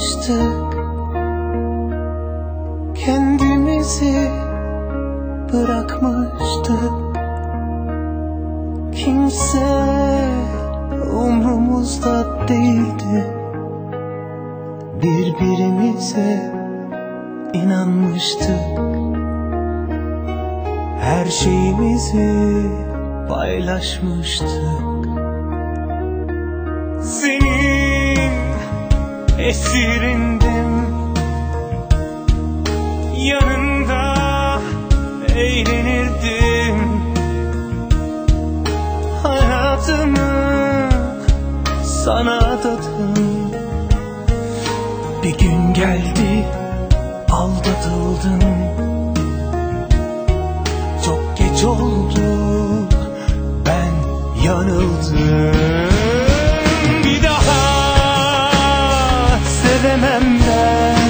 inanmıştık, kendimizi bırakmıştık. Kimse umrumuzda değildi, birbirimize inanmıştık. Her şeyimizi paylaşmıştık. Senin esirindim, yanında eğlenirdim. Hayatımı sana adadım. Bir gün geldi, aldatıldım. Çok geç oldu, ben yanıldım. Bir daha sevemem ben,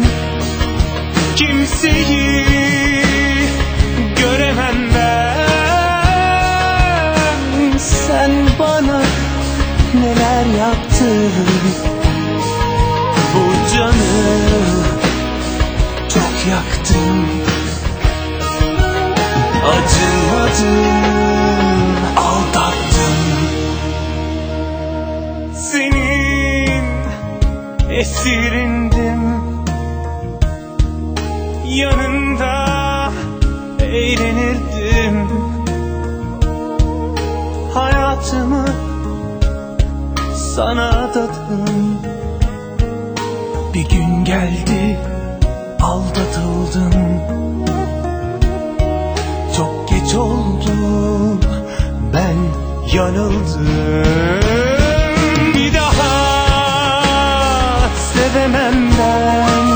kimseyi göremem ben. Sen bana neler yaptın, bu canı çok yaktın. Acımadın, aldattın. Senin esirindim, yanında eğlenirdim. Hayatımı sana adadım. Bir gün geldi, aldatıldım. Çok geç oldu, ben yanıldım. Bir daha sevemem ben,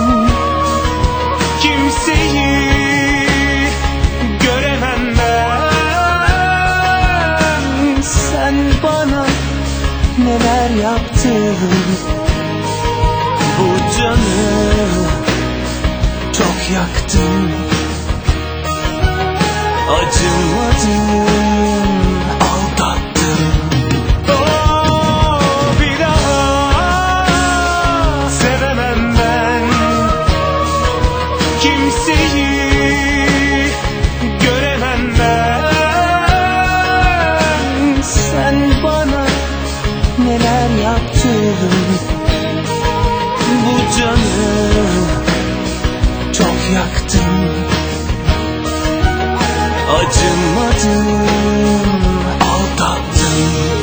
kimseyi göremem ben. Sen bana neler yaptın, bu canı çok yaktın. Acımadın, aldattın. Oh, bir daha sevemem ben, kimseyi göremem ben. Sen bana neler yaptın, bu canı çok yaktın. Acımadın, aldattın.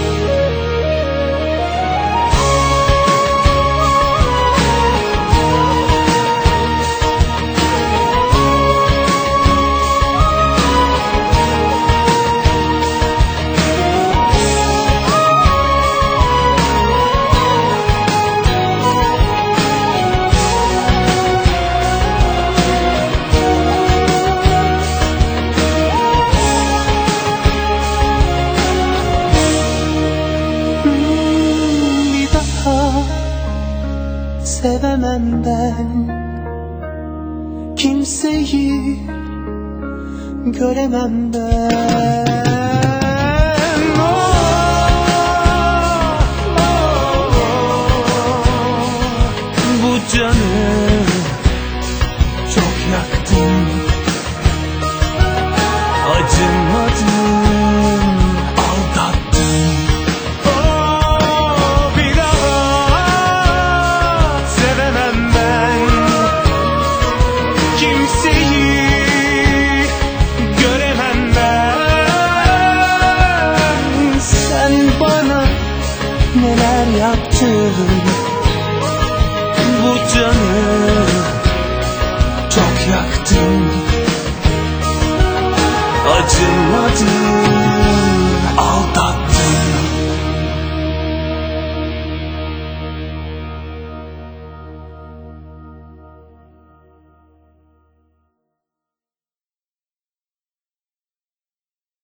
Sevemem ben, kimseyi göremem ben. Bu canı çok yaktın. Acımadın, aldattın. Neler yaptın, bu canı çok yaktın. Acımadın.